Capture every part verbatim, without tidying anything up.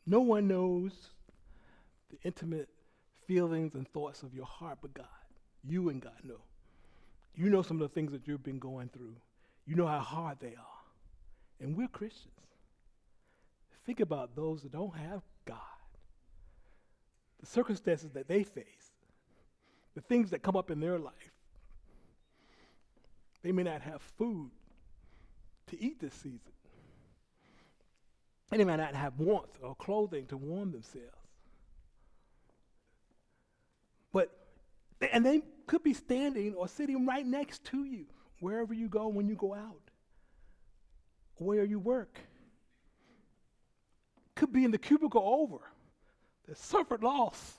No one knows the intimate feelings and thoughts of your heart but God. You and God know. You know some of the things that you've been going through. You know how hard they are. And we're Christians. Think about those that don't have God. The circumstances that they face. The things that come up in their life. They may not have food to eat this season. And they might not have warmth or clothing to warm themselves. But, and they could be standing or sitting right next to you, wherever you go when you go out, where you work. Could be in the cubicle over. They suffered loss.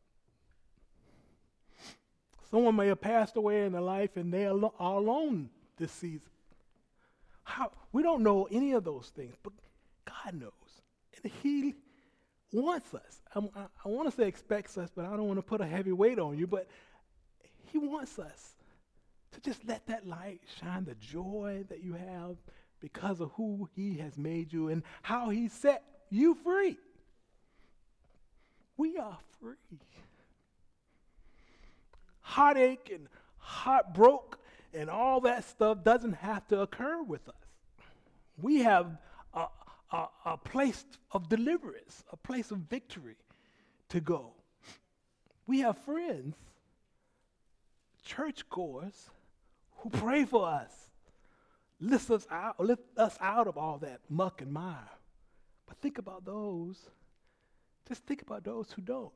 Someone may have passed away in their life and they are alo- are alone this season. How? We don't know any of those things, but God knows. And He wants us. I, I, I want to say expects us, but I don't want to put a heavy weight on you, but He wants us to just let that light shine, the joy that you have because of who He has made you and how He set you free. We are free. Heartache and heartbroke and all that stuff doesn't have to occur with us. We have a, a, a place of deliverance, a place of victory to go. We have friends, churchgoers, who pray for us, lift us out, lift us out of all that muck and mire. But think about those, just think about those who don't.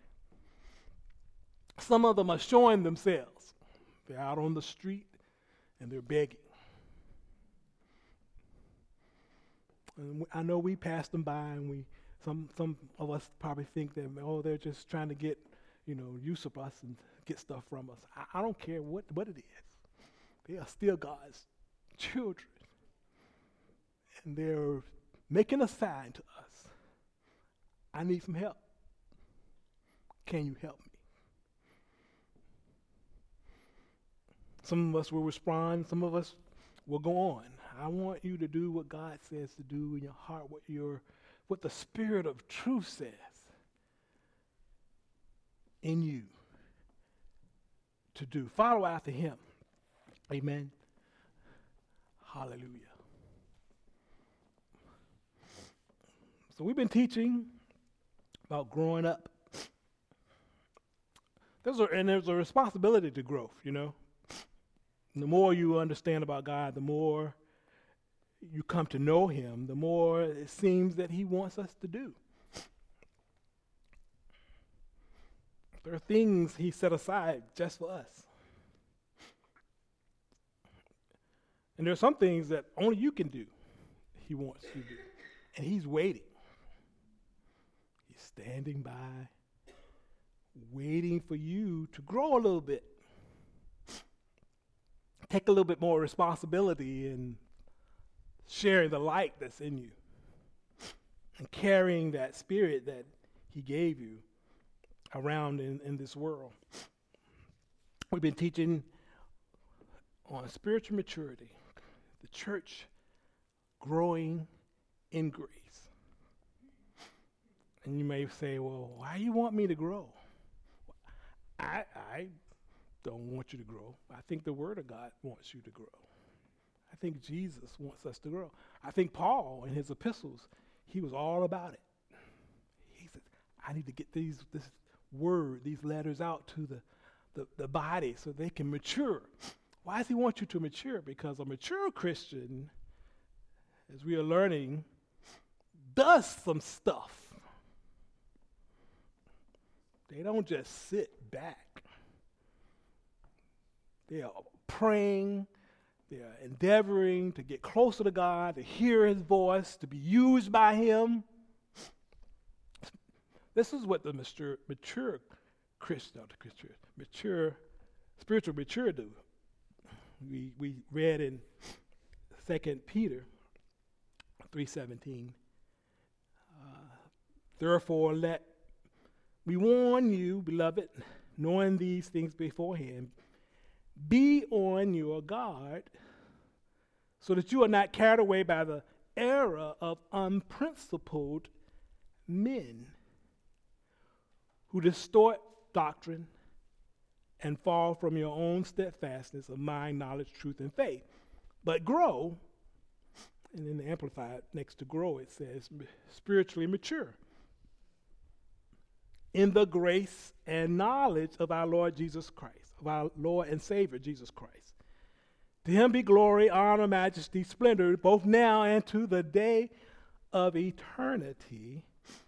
Some of them are showing themselves. They're out on the street and they're begging. And I know we pass them by and we, some some of us probably think that, oh, they're just trying to get, you know, use of us and get stuff from us. I, I don't care what, what it is. They are still God's children. And they're making a sign to us. I need some help. Can you help me? Some of us will respond. Some of us will go on. I want you to do what God says to do in your heart, what your, what the Spirit of truth says in you to do. Follow after Him. Amen. Hallelujah. So we've been teaching about growing up. There's a, and there's a responsibility to growth, you know. And the more you understand about God, the more you come to know Him, the more it seems that He wants us to do. There are things He set aside just for us. And there are some things that only you can do, He wants you to do. And He's waiting. He's standing by, waiting for you to grow a little bit. Take a little bit more responsibility in sharing the light that's in you and carrying that spirit that He gave you around in, in this world. We've been teaching on spiritual maturity, the church growing in grace. And you may say, well, why do you want me to grow? I, I don't want you to grow. I think the Word of God wants you to grow. I think Jesus wants us to grow. I think Paul, in his epistles, he was all about it. He said, I need to get these this word, these letters out to the, the, the body so they can mature. Why does he want you to mature? Because a mature Christian, as we are learning, does some stuff. They don't just sit back. They are praying. They are endeavoring to get closer to God, to hear His voice, to be used by Him. This is what the mature, mature Christian, not the Christian, mature, spiritual mature do. We we read in Second Peter three seventeen. Uh, Therefore, let we warn you, beloved, knowing these things beforehand, be on your guard so that you are not carried away by the error of unprincipled men who distort doctrine and fall from your own steadfastness of mind, knowledge, truth, and faith. But grow, and in the Amplified, next to grow, it says spiritually mature in the grace and knowledge of our Lord Jesus Christ, of our Lord and Savior Jesus Christ. To him be glory, honor, majesty, splendor, both now and to the day of eternity.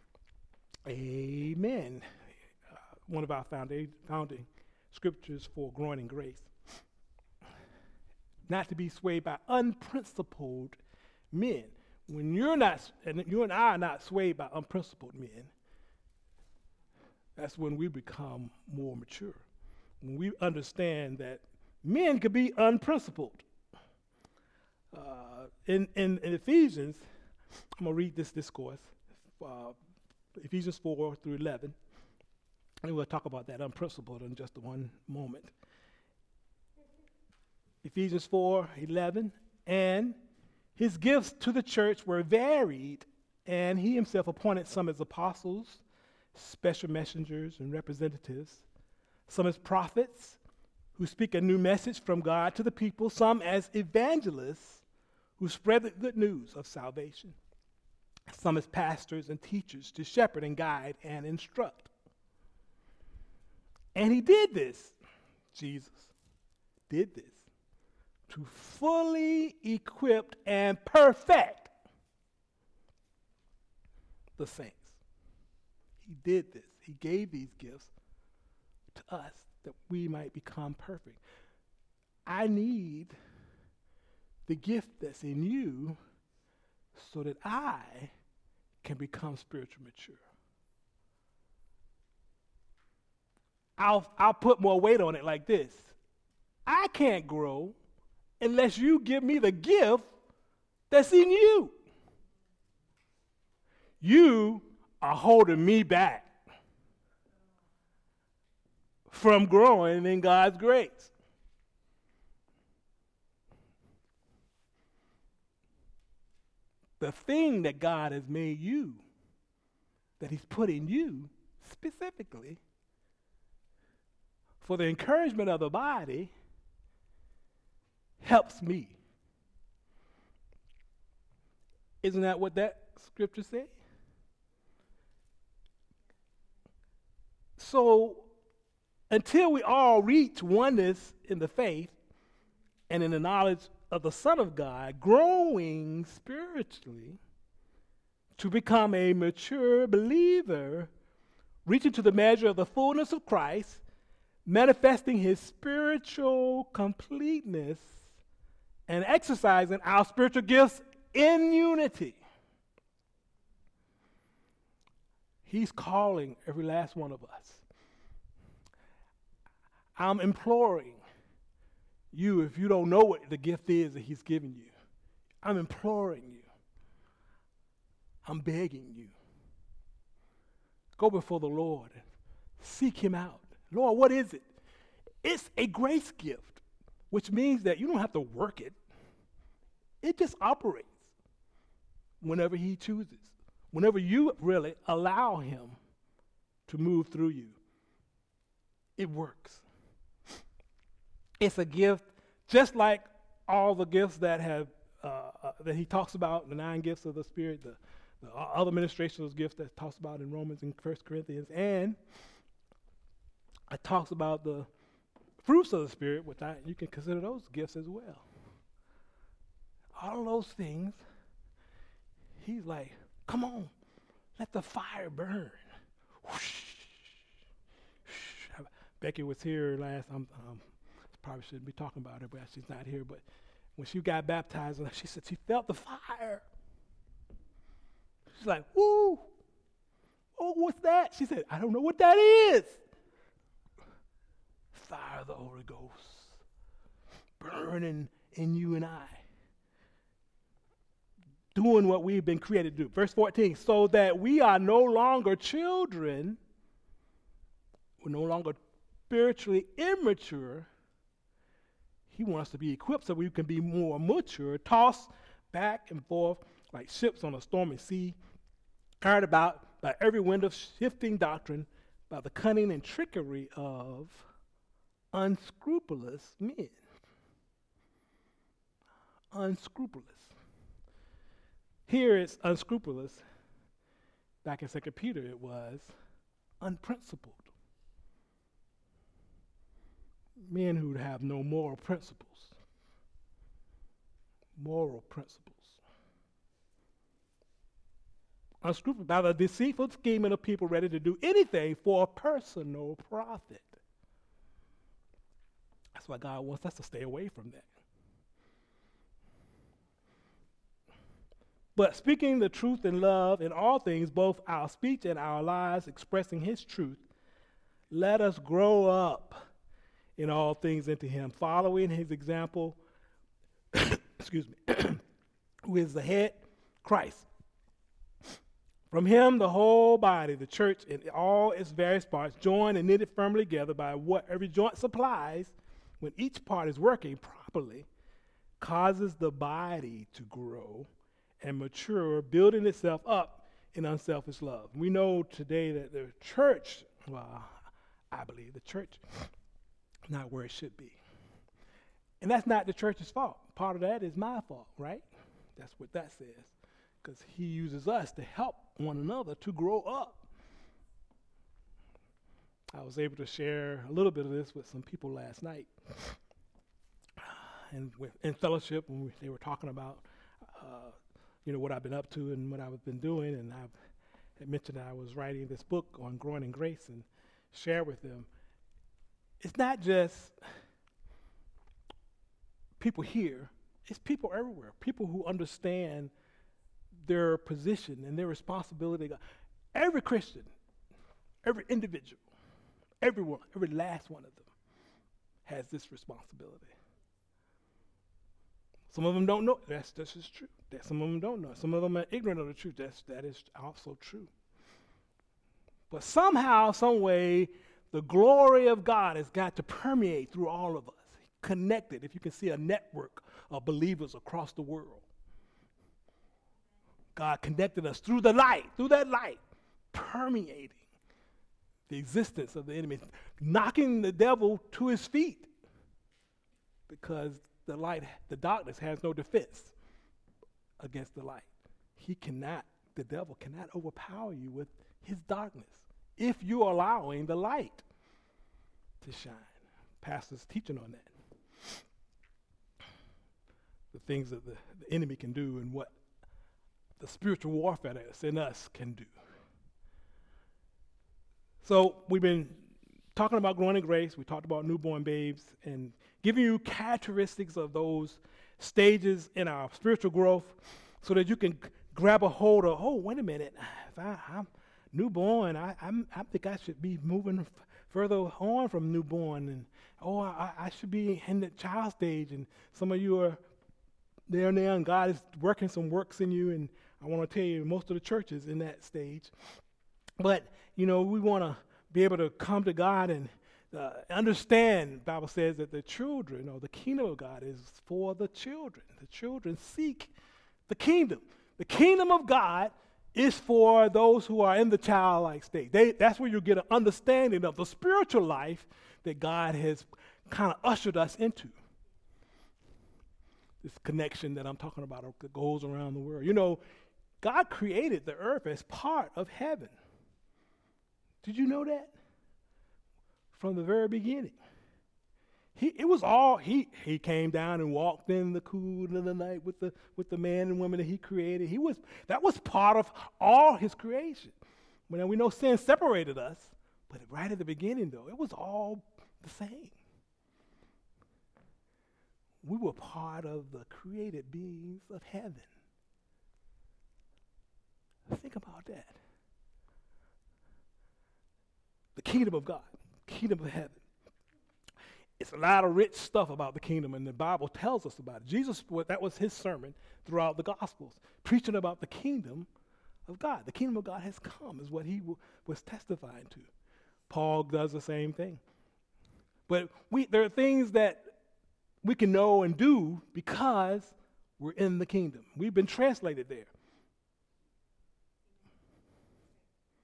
Amen. Uh, one of our founding, founding scriptures for growing in grace. Not to be swayed by unprincipled men. When you're not, and you and I are not swayed by unprincipled men, that's when we become more mature. When we understand that men can be unprincipled. Uh, in, in, in Ephesians, I'm going to read this discourse, uh, Ephesians four through eleven. And we'll talk about that unprincipled in just one moment. Ephesians four eleven, and his gifts to the church were varied, and he himself appointed some as apostles, special messengers and representatives, some as prophets who speak a new message from God to the people, some as evangelists who spread the good news of salvation, some as pastors and teachers to shepherd and guide and instruct. And he did this, Jesus did this, to fully equip and perfect the saints. He did this. He gave these gifts to us that we might become perfect. I need the gift that's in you so that I can become spiritually mature. I'll, I'll put more weight on it like this. I can't grow unless you give me the gift that's in you. You are holding me back from growing in God's grace. The thing that God has made you, that he's put in you specifically for the encouragement of the body, helps me. Isn't that what that scripture says? So, until we all reach oneness in the faith and in the knowledge of the Son of God, growing spiritually to become a mature believer, reaching to the measure of the fullness of Christ, manifesting his spiritual completeness, and exercising our spiritual gifts in unity. He's calling every last one of us. I'm imploring you, if you don't know what the gift is that he's given you, I'm imploring you. I'm begging you. Go before the Lord and seek him out. Lord, what is it? It's a grace gift, which means that you don't have to work it. It just operates whenever he chooses, whenever you really allow him to move through you. It works. It's a gift just like all the gifts that have uh, uh, that he talks about, the nine gifts of the Spirit, the, the other ministrational gifts that talks about in Romans and First Corinthians, and it talks about the fruits of the Spirit, which I, you can consider those gifts as well. All of those things, he's like, come on, let the fire burn. Whoosh. Becky was here last, um, um, probably shouldn't be talking about her, but she's not here, but when she got baptized, she said she felt the fire. She's like, woo, oh, what's that? She said, I don't know what that is. Fire of the Holy Ghost burning in you and I, doing what we've been created to do. Verse fourteen, so that we are no longer children, we're no longer spiritually immature. He wants us to be equipped so we can be more mature, tossed back and forth like ships on a stormy sea, carried about by every wind of shifting doctrine, by the cunning and trickery of unscrupulous men. Unscrupulous. Here it's unscrupulous. Back in Second Peter it was unprincipled. Men who have no moral principles. Moral principles. Unscrupulous by the deceitful scheming of people ready to do anything for a personal profit. That's why God wants us to stay away from that. But speaking the truth in love in all things, both our speech and our lives expressing his truth, let us grow up in all things into him, following his example, excuse me, who is the head, Christ. From him, the whole body, the church, in all its various parts, joined and knitted firmly together by what every joint supplies, when each part is working properly, causes the body to grow and mature, building itself up in unselfish love. We know today that the church, well, I believe the church, not where it should be. And that's not the church's fault. Part of that is my fault, right? That's what that says. Because he uses us to help one another to grow up. I was able to share a little bit of this with some people last night. And with, in fellowship, when we, they were talking about, uh, you know, what I've been up to and what I've been doing. And I've had mentioned that I was writing this book on growing in grace and share with them. It's not just people here. It's people everywhere. People who understand their position and their responsibility. Every Christian, every individual, everyone, every last one of them has this responsibility. Some of them don't know. That's this is true. That some of them don't know. Some of them are ignorant of the truth. That's that is also true. But somehow, some way, the glory of God has got to permeate through all of us. Connected, if you can see a network of believers across the world. God connected us through the light, through that light, permeating the existence of the enemy, knocking the devil to his feet because the light, the darkness has no defense against the light. He cannot, the devil cannot overpower you with his darkness if you're allowing the light to shine. Pastor's teaching on that. The things that the, the enemy can do and what the spiritual warfare that's in us can do. So we've been talking about growing in grace. We talked about newborn babes and giving you characteristics of those stages in our spiritual growth so that you can g- grab a hold of, oh, wait a minute, if I, I'm newborn, I, I'm, I think I should be moving f- further on from newborn. And, oh, I, I should be in the child stage. And some of you are there now, and God is working some works in you. And I want to tell you, most of the church is in that stage. But, you know, we want to be able to come to God and uh, understand, the Bible says that the children, or the kingdom of God is for the children. The children seek the kingdom. The kingdom of God is for those who are in the childlike state. They, that's where you get an understanding of the spiritual life that God has kind of ushered us into. This connection that I'm talking about that goes around the world. You know, God created the earth as part of heaven. Did you know that? From the very beginning. He it was all he he came down and walked in the cool of the night with the with the man and woman that he created. He was that was part of all his creation. Well, now we know sin separated us, but right at the beginning though, it was all the same. We were part of the created beings of heaven. Think about that. The kingdom of God, kingdom of heaven. It's a lot of rich stuff about the kingdom, and the Bible tells us about it. Jesus, that was his sermon throughout the Gospels, preaching about the kingdom of God. The kingdom of God has come is what he w- was testifying to. Paul does the same thing. But we there are things that we can know and do because we're in the kingdom. We've been translated there.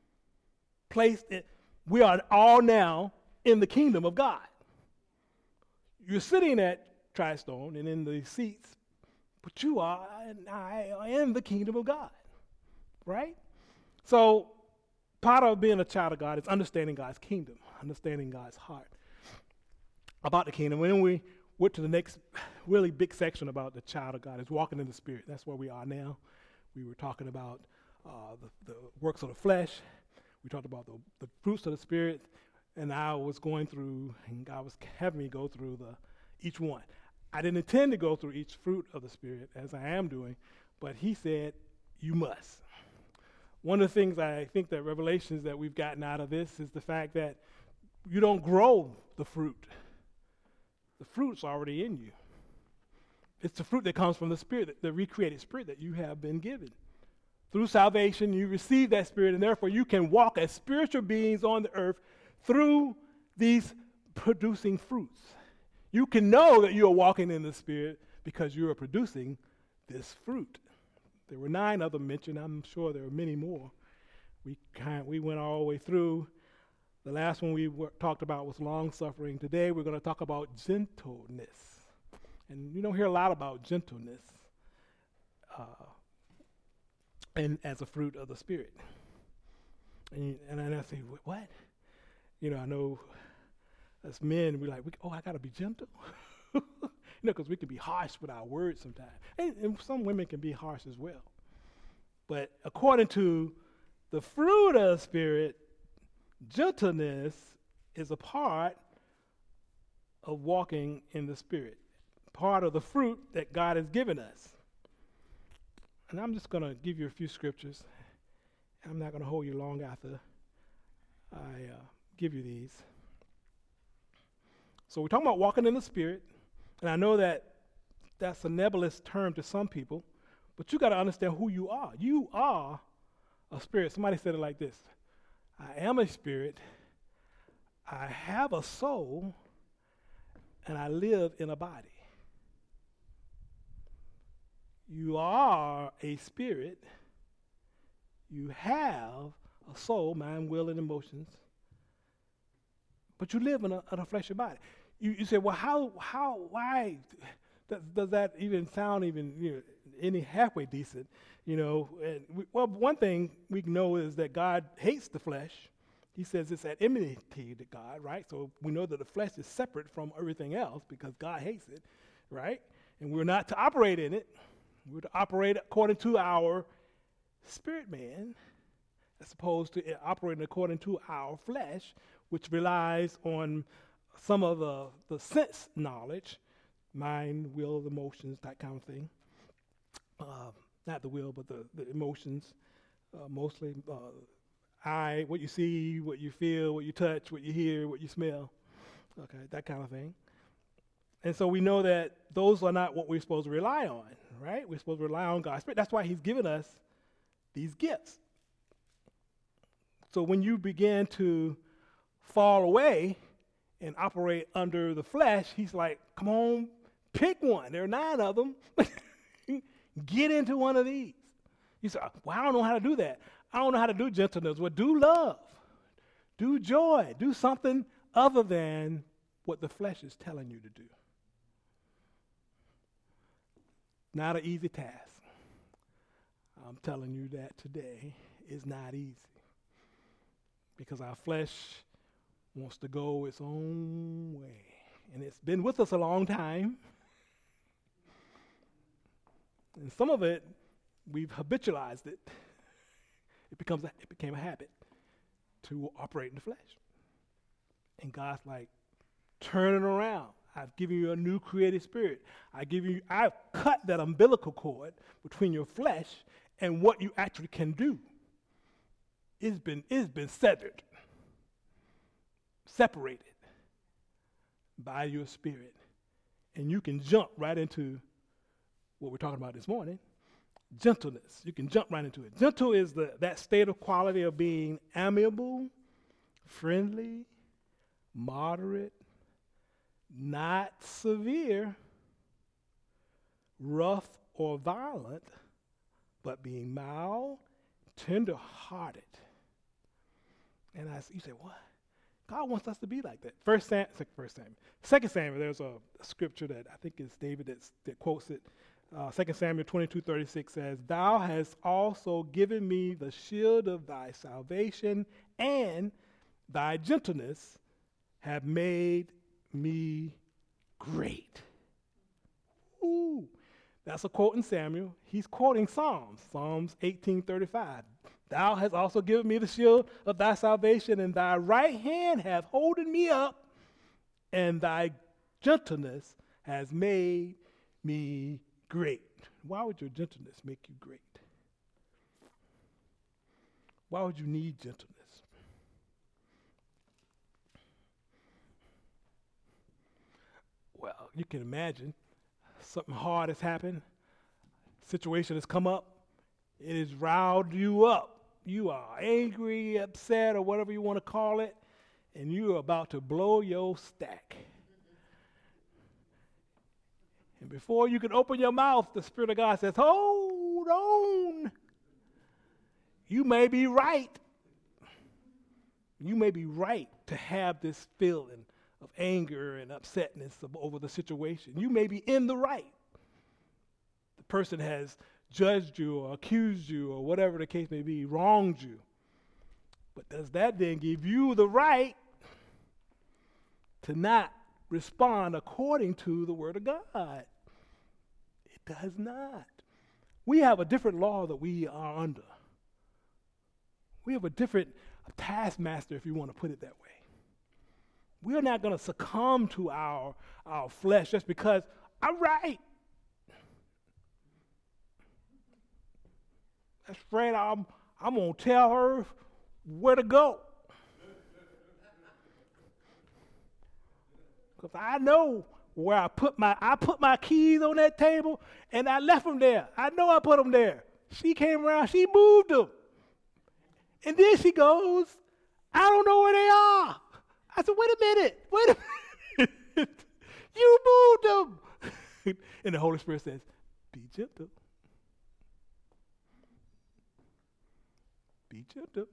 placed in, we are all now in the kingdom of God. You're sitting at Tristone and in the seats, but you are and I are in the kingdom of God, right? So part of being a child of God is understanding God's kingdom, understanding God's heart about the kingdom. And then we went to the next really big section about the child of God is walking in the Spirit. That's where we are now. We were talking about uh, the, the works of the flesh. We talked about the, the fruits of the Spirit. And I was going through, and God was having me go through the each one. I didn't intend to go through each fruit of the Spirit as I am doing, but he said, you must. One of the things I think that revelations that we've gotten out of this is the fact that you don't grow the fruit. The fruit's already in you. It's the fruit that comes from the Spirit, the recreated Spirit that you have been given. Through salvation, you receive that Spirit, and therefore you can walk as spiritual beings on the earth through these producing fruits. You can know that you are walking in the Spirit because you are producing this fruit. There were nine of them mentioned. I'm sure there are many more. We kind we went all the way through. The last one we were, talked about was long-suffering. Today we're going to talk about gentleness. And you don't hear a lot about gentleness uh, and as a fruit of the Spirit. And, and I say, what? You know, I know as men, we're like, we, oh, I got to be gentle. You know, because we can be harsh with our words sometimes. And, and some women can be harsh as well. But according to the fruit of the Spirit, gentleness is a part of walking in the Spirit, part of the fruit that God has given us. And I'm just going to give you a few scriptures. I'm not going to hold you long after I uh, give you these. So we're talking about walking in the Spirit, and I know that that's a nebulous term to some people, but you got to understand who you are. You are a spirit. Somebody said it like this: I am a spirit, I have a soul, and I live in a body. You are a spirit, you have a soul, mind, will, and emotions, but you live in a, in a fleshly body. You, you say, well, how, how, why does, does that even sound even you know, any halfway decent? You know, and we, well, one thing we know is that God hates the flesh. He says it's at enmity to God, right? So we know that the flesh is separate from everything else because God hates it, right? And we're not to operate in it. We're to operate according to our spirit man, as opposed to operating according to our flesh, which relies on some of the, the sense knowledge, mind, will, emotions, that kind of thing. Uh, not the will, but the, the emotions, uh, mostly. Uh, eye, what you see, what you feel, what you touch, what you hear, what you smell, okay, that kind of thing. And so we know that those are not what we're supposed to rely on, right? We're supposed to rely on God's Spirit. That's why he's given us these gifts. So when you begin to fall away and operate under the flesh, he's like, come on, pick one. There are nine of them. Get into one of these. You say, well, I don't know how to do that. I don't know how to do gentleness. Well, do love. Do joy. Do something other than what the flesh is telling you to do. Not an easy task. I'm telling you that today is not easy. Because our flesh wants to go its own way. And it's been with us a long time. And some of it, we've habitualized it. It becomes a, it became a habit to operate in the flesh. And God's like, turn it around. I've given you a new creative spirit. I give you, I've cut that umbilical cord between your flesh and what you actually can do. It's been, it's been severed, separated by your spirit. And you can jump right into what we're talking about this morning, gentleness. You can jump right into it. Gentle is the that state of quality of being amiable, friendly, moderate, not severe, rough or violent, but being mild, tender-hearted. And I, you say, what? God wants us to be like that. First Sam, First Samuel, Second Samuel. There's a, a scripture that I think it's David that's, that quotes it. Uh, Second Samuel twenty-two thirty-six says, "Thou hast also given me the shield of thy salvation, and thy gentleness have made me great." Ooh, that's a quote in Samuel. He's quoting Psalms, Psalms eighteen thirty-five. "Thou hast also given me the shield of thy salvation, and thy right hand hath holden me up, and thy gentleness has made me great." Why would your gentleness make you great? Why would you need gentleness? Well, you can imagine something hard has happened, situation has come up, it has riled you up. You are angry, upset, or whatever you want to call it, and you are about to blow your stack. And before you can open your mouth, the Spirit of God says, hold on. You may be right. You may be right to have this feeling of anger and upsetness over the situation. You may be in the right. The person has judged you or accused you or whatever the case may be, wronged you. But does that then give you the right to not respond according to the Word of God? It does not. We have a different law that we are under. We have a different taskmaster, if you want to put it that way. We're not going to succumb to our, our flesh just because I'm right. That's right. I'm, I'm going to tell her where to go. Because I know where I put my, I put my keys on that table and I left them there. I know I put them there. She came around, she moved them. And then she goes, I don't know where they are. I said, wait a minute, wait a minute. You moved them. And the Holy Spirit says, be gentle. Be gentle.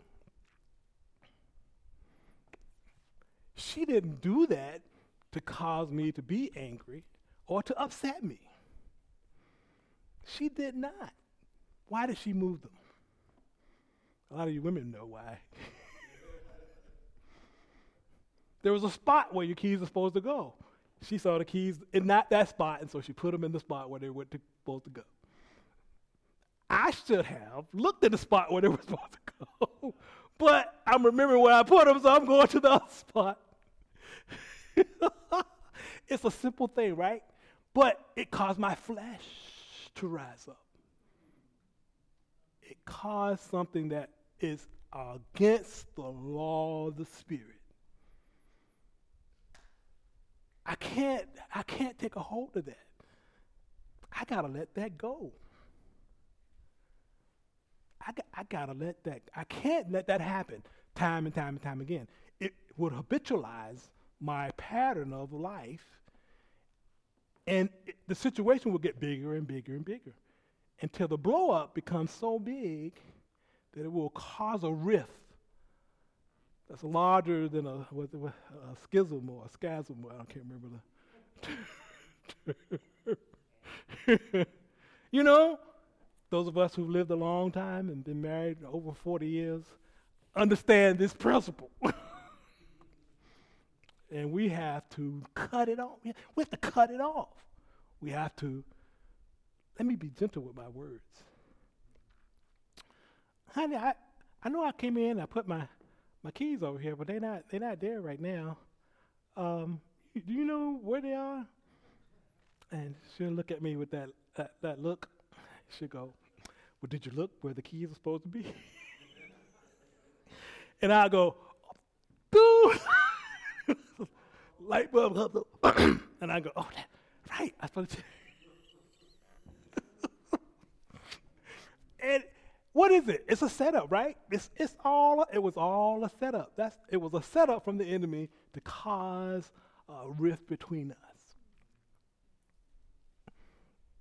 She didn't do that to cause me to be angry or to upset me. She did not. Why did she move them? A lot of you women know why. There was a spot where your keys are supposed to go. She saw the keys in not that spot, and so she put them in the spot where they were to, supposed to go. I should have looked at the spot where they were supposed to go, but I'm remembering where I put them, so I'm going to the other spot. It's a simple thing, right? But it caused my flesh to rise up. It caused something that is against the law of the Spirit. I can't, I can't take a hold of that. I gotta let that go. I, got, I gotta let that, I can't let that happen time and time and time again. It would habitualize my pattern of life, and it, the situation will get bigger and bigger and bigger until the blow up becomes so big that it will cause a rift that's larger than a, what, what, a schism or a schism. I can't remember the. You know, those of us who've lived a long time and been married over forty years understand this principle. And we have to cut it off. We have to cut it off. We have to, let me be gentle with my words. Honey, I, I know I came in, I put my, my keys over here, but they're not, they're not there right now. Um, do you know where they are? And she'll look at me with that, that, that look. She'll go, well, did you look where the keys are supposed to be? And I'll go, dude. Light bulb comes up. And I go, oh, that, right. I supposed to. And what is it? It's a setup, right? It's it's all. It was all a setup. That's it was a setup from the enemy to cause a rift between us.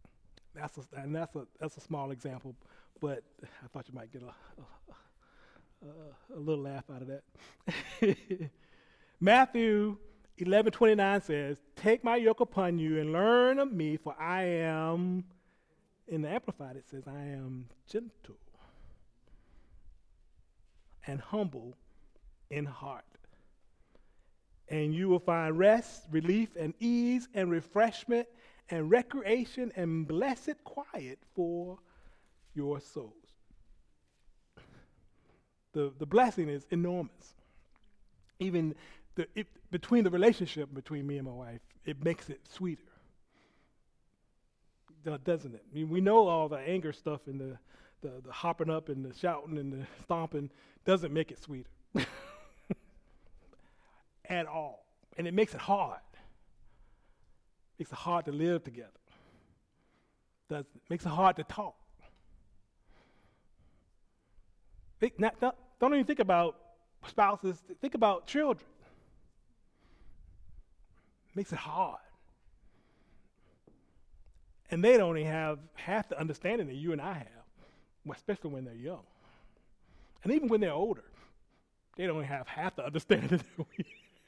That's a, and that's a that's a small example, but I thought you might get a uh, a little laugh out of that. Matthew eleven twenty-nine says, take my yoke upon you and learn of me, for I am, in the Amplified it says, I am gentle and humble in heart. And you will find rest, relief, and ease, and refreshment, and recreation, and blessed quiet for your souls. The, the blessing is enormous. Even the, it, between the relationship between me and my wife, it makes it sweeter. Doesn't it? I mean, we know all the anger stuff and the, the, the hopping up and the shouting and the stomping doesn't make it sweeter. At all. And it makes it hard. Makes it hard to live together. Does it? Makes it hard to talk. Think not, not, don't even think about spouses. Think about children. Makes it hard. And they don't even have half the understanding that you and I have, especially when they're young. And even when they're older, they don't have half the understanding that we have.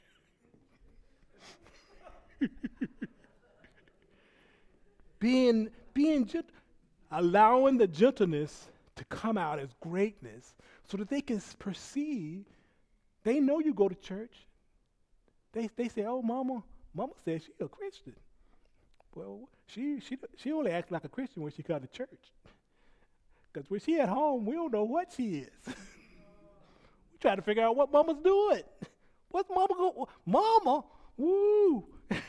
being being gent- allowing the gentleness to come out as greatness so that they can perceive. They know you go to church. They they say, oh, mama, mama says she's a Christian. Well, she she she only acts like a Christian when she comes to church. Because when she at home, we don't know what she is. We try to figure out what mama's doing. What's mama go? Mama, woo.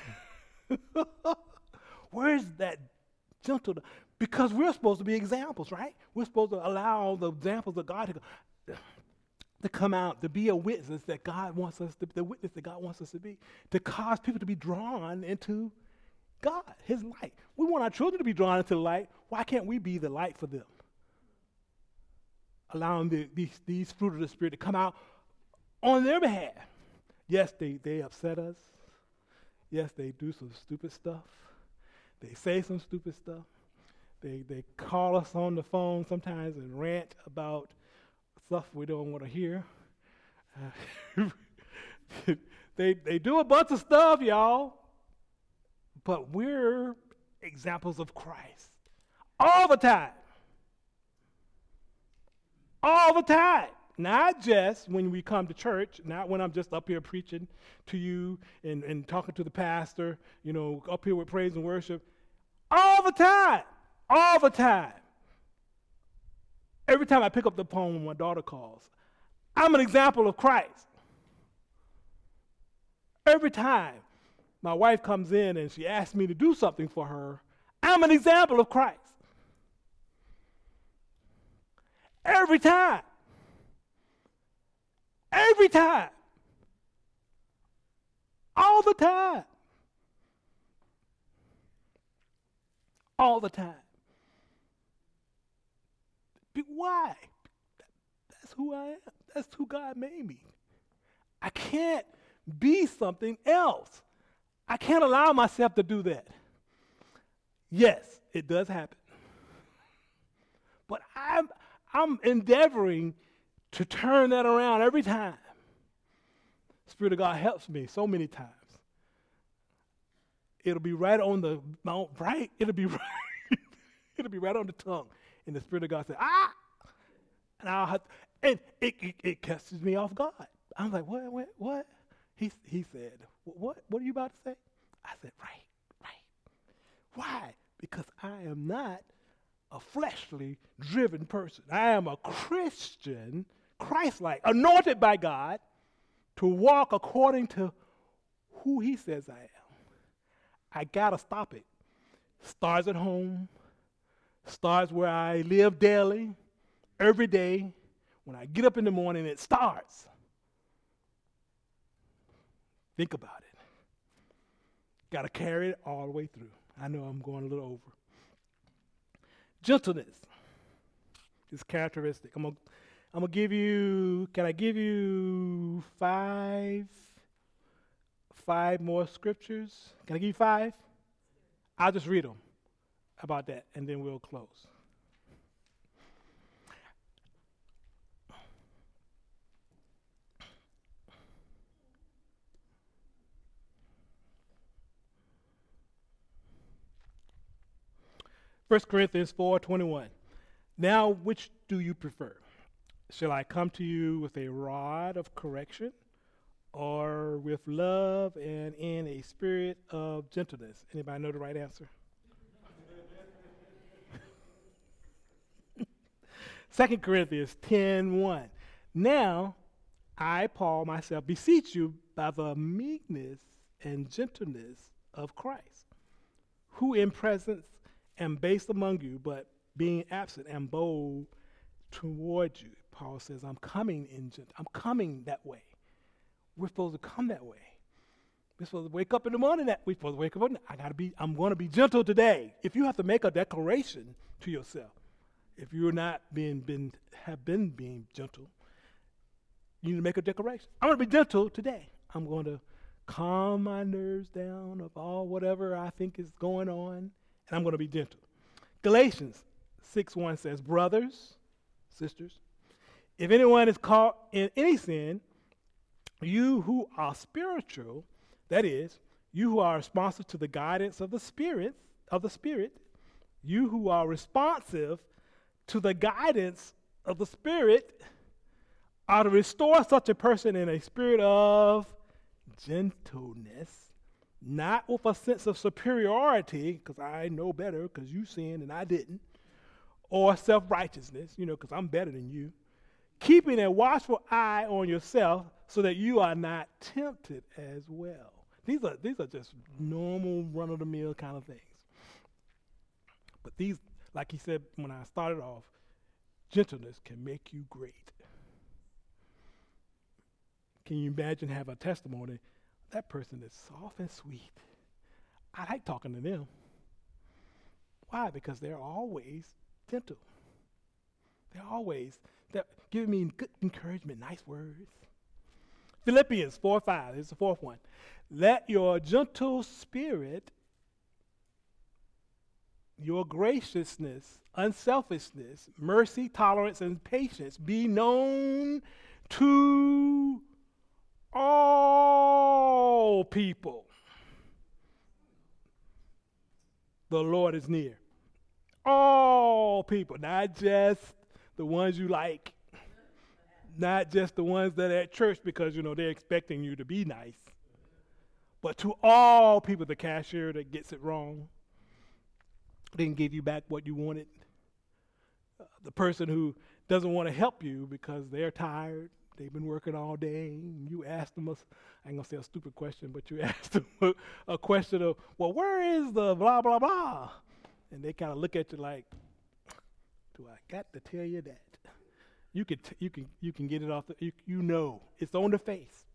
Where's that gentle? Because we're supposed to be examples, right? We're supposed to allow the examples of God to, to come out, to be a witness that God wants us to, the witness that God wants us to be, to cause people to be drawn into God, His light. We want our children to be drawn into the light. Why can't we be the light for them? Allowing the, these, these fruit of the Spirit to come out on their behalf. Yes, they, they upset us. Yes, they do some stupid stuff. They say some stupid stuff. They they call us on the phone sometimes and rant about stuff we don't want to hear. Uh, they they do a bunch of stuff, y'all. But we're examples of Christ all the time. All the time. Not just when we come to church, not when I'm just up here preaching to you and, and talking to the pastor, you know, up here with praise and worship. All the time. All the time. Every time I pick up the phone when my daughter calls, I'm an example of Christ. Every time my wife comes in and she asks me to do something for her, I'm an example of Christ. Every time. Every time. All the time. All the time. But why? That's who I am. That's who God made me. I can't be something else. I can't allow myself to do that. Yes, it does happen. But I'm I'm endeavoring to turn that around every time. Spirit of God helps me so many times. It'll be right on the mount, right? It'll be right. It'll be right on the tongue. And the Spirit of God said, ah! And I'll have, and it, it, it catches me off guard. I'm like, what, what, what? He, he said, what, what are you about to say? I said, right, right. Why? Because I am not a fleshly driven person. I am a Christian, Christ-like, anointed by God to walk according to who He says I am. I gotta stop it. Starts at home, starts where I live daily, every day. When I get up in the morning, it starts. Think about it. Gotta carry it all the way through. I know I'm going a little over. Gentleness is characteristic. I'm gonna, I'm gonna give you, can I give you five, five more scriptures? Can I give you five? I'll just read them about that, and then we'll close. First Corinthians four twenty-one. Now, which do you prefer? Shall I come to you with a rod of correction, or with love and in a spirit of gentleness? Anybody know the right answer? Second Corinthians ten one. Now, I, Paul, myself, beseech you by the meekness and gentleness of Christ, who in presence am base among you, but being absent am bold toward you. Paul says, I'm coming in gent- I'm coming that way. We're supposed to come that way. We're supposed to wake up in the morning that we're supposed to wake up. In, I gotta be, I'm gonna be gentle today. If you have to make a declaration to yourself, if you're not being been have been being gentle, you need to make a declaration. I'm gonna be gentle today. I'm gonna calm my nerves down of all whatever I think is going on, and I'm gonna be gentle. Galatians six one says, brothers, sisters, if anyone is caught in any sin, you who are spiritual, that is, you who are responsive to the guidance of the Spirit, of the Spirit, you who are responsive to the guidance of the Spirit, are to restore such a person in a spirit of gentleness, not with a sense of superiority, because I know better, because you sinned and I didn't, or self-righteousness, you know, because I'm better than you. Keeping a watchful eye on yourself so that you are not tempted as well. These are these are just normal run-of-the-mill kind of things. But these, like he said when I started off, gentleness can make you great. Can you imagine have a testimony? That person is soft and sweet. I like talking to them. Why? Because they're always gentle. They're always they're giving me good encouragement, nice words. Philippians four five is the fourth one. Let your gentle spirit, your graciousness, unselfishness, mercy, tolerance, and patience be known to all people. The Lord is near. All people, not just the ones you like, not just the ones that are at church because, you know, they're expecting you to be nice, but to all people, the cashier that gets it wrong, didn't give you back what you wanted, uh, the person who doesn't want to help you because they're tired, they've been working all day, and you ask them, a, I ain't gonna say a stupid question, but you ask them a, a question of, well, where is the blah, blah, blah? And they kind of look at you like, do I got to tell you that? You can, t- you can, you can get it off. The, you, you know, it's on the face,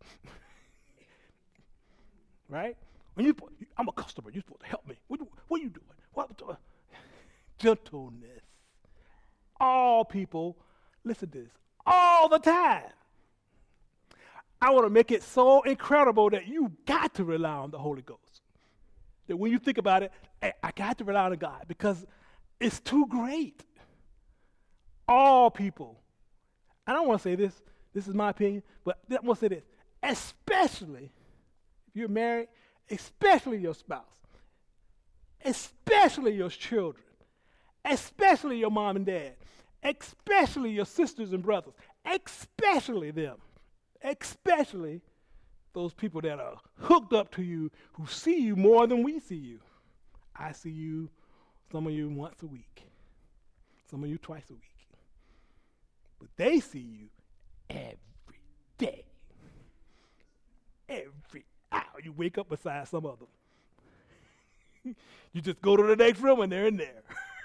right? When you, I'm a customer. You're supposed to help me. What, what are you doing? What? Uh, gentleness. All people, listen to this. All the time. I want to make it so incredible that you got to rely on the Holy Ghost. That when you think about it, I, I got to rely on God because it's too great. All people. I don't want to say this, this is my opinion, but I want to say this, especially if you're married, especially your spouse, especially your children, especially your mom and dad, especially your sisters and brothers, especially them, especially those people that are hooked up to you, who see you more than we see you. I see you, some of you once a week, some of you twice a week. But they see you every day. Every hour. You wake up beside some of them. You just go to the next room and they're in there.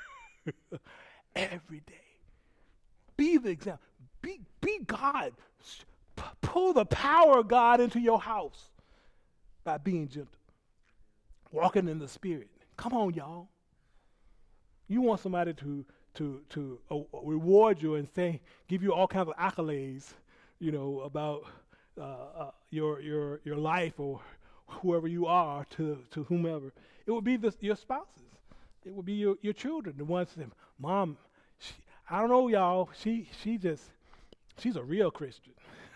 Every day. Be the example. Be, be God. P- pull the power of God into your house by being gentle. Walking in the Spirit. Come on, y'all. You want somebody to to to uh, reward you and say, give you all kinds of accolades, you know, about uh, uh, your your your life or whoever you are to, to whomever. It would be the, your spouses. It would be your, your children, the ones that, Mom, she, I don't know, y'all, she she just, she's a real Christian.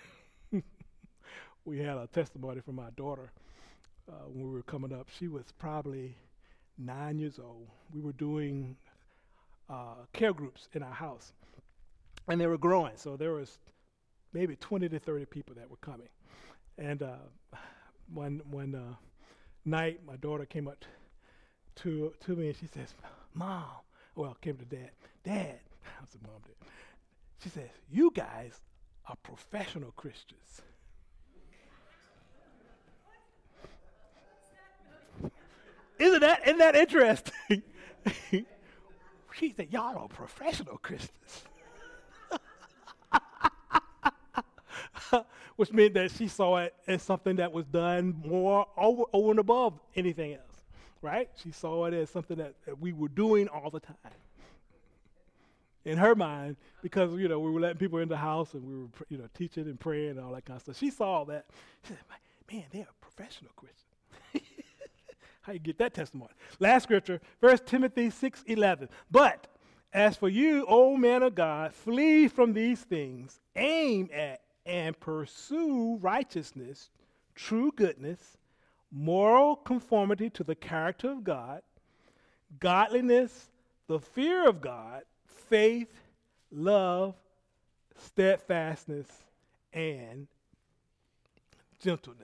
We had a testimony from my daughter uh, when we were coming up. She was probably nine years old. We were doing uh, care groups in our house, and they were growing. So there was maybe twenty to thirty people that were coming. And uh, one one uh, night, my daughter came up to to me and she says, "Mom," well, came to Dad. Dad, I said, "Mom, Dad." She says, "You guys are professional Christians." Isn't that isn't that interesting? She said, "Y'all are professional Christians," which meant that she saw it as something that was done more over, over and above anything else, right? She saw it as something that, that we were doing all the time. In her mind, because, you know, we were letting people in the house and we were, you know, teaching and praying and all that kind of stuff. She saw all that. She said, "Man, they're a professional Christian." How you get that testimony? Last scripture, First Timothy six eleven. "But as for you, O man of God, flee from these things, aim at and pursue righteousness, true goodness, moral conformity to the character of God, godliness, the fear of God, faith, love, steadfastness, and gentleness."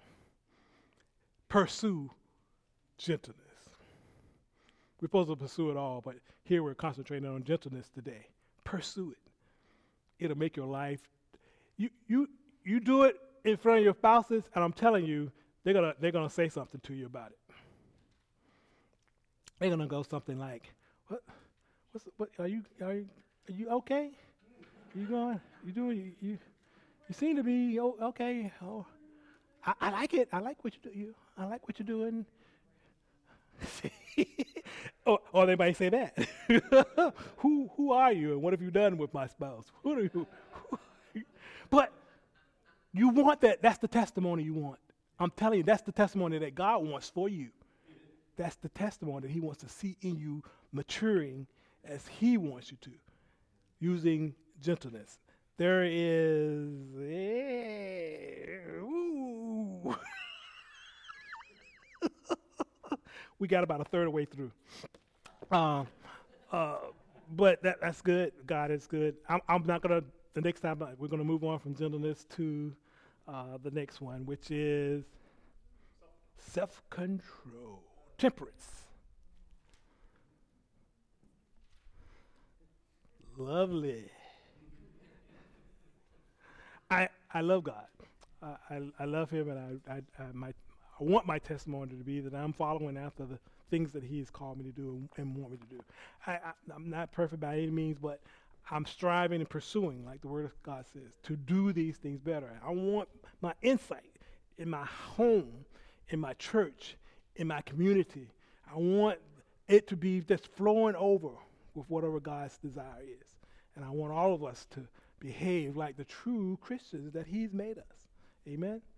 Pursue gentleness. We're supposed to pursue it all, but here we're concentrating on gentleness today. Pursue it. It'll make your life. You you you do it in front of your spouses, and I'm telling you, they're gonna they're gonna say something to you about it. They're gonna go something like, "What? What's what? Are you are you are you okay? You going? You doing? You you, you seem to be o- okay. Oh, I, I like it. I like what you do. You I like what you're doing." or, or they might say that. who who are you and what have you done with my spouse? Who are you? But you want that. That's the testimony you want. I'm telling you, that's the testimony that God wants for you. That's the testimony that he wants to see in you maturing as he wants you to, using gentleness. There is, eh, ooh. We got about a third of the way through. Uh, uh, but that, that's good. God is good. I'm, I'm not going to, the next time, uh, we're going to move on from gentleness to uh, the next one, which is self-control, temperance. Lovely. I I love God. I, I, I love him, and I, I, I, my, I want my testimony to be that I'm following after the things that he has called me to do and, and want me to do. I, I, I'm not perfect by any means, but I'm striving and pursuing, like the Word of God says, to do these things better. I want my insight in my home, in my church, in my community. I want it to be just flowing over with whatever God's desire is. And I want all of us to behave like the true Christians that he's made us. Amen?